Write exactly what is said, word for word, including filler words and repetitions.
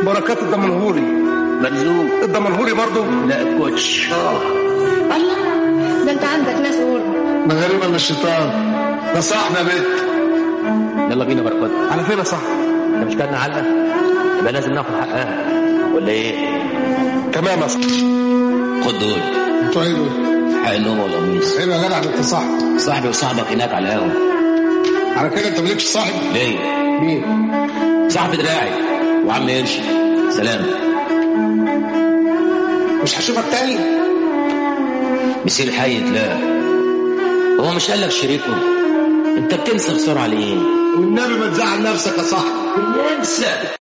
بركات الدمنهوري. مرزوق الدمنهوري برضو؟ لا الكوتش. اه الله، ده انت عندك ناس غرب. ده غريبة من الشيطان، ده صاحبنا بيت. يلا بينا بركات. على فين يا صاحبي؟ انت مش كان علقة؟ يبقى لازم ناخد حقها ولا ايه؟ تمام يا صاحبي. خد دول. انتوا ايه دول؟ حق النوم والقميص. ايه يا جدع انت صاحبي؟ صاحبي وصاحبك هناك على القهوة. على كده انت مالكش صاحب؟ ليه؟ مين؟ صاحبي دراعي وعم قرش. سلام. مش هشوفك تاني؟ مسير الحي لا. هو مش قال لك شريكه؟ انت بتنسى بسرعة ليه؟ والنبي ما تزعل نفسك يا صاحبي. انسى.